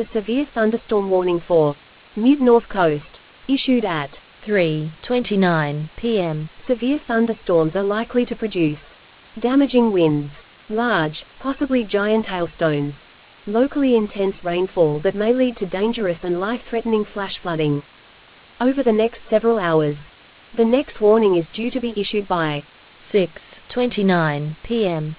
a severe thunderstorm warning for mid-north coast. Issued at 3:29 p.m. Severe thunderstorms are likely to produce damaging winds, large, possibly giant hailstones, locally intense rainfall that may lead to dangerous and life-threatening flash flooding over the next several hours. The next warning is due to be issued by 6:29 p.m.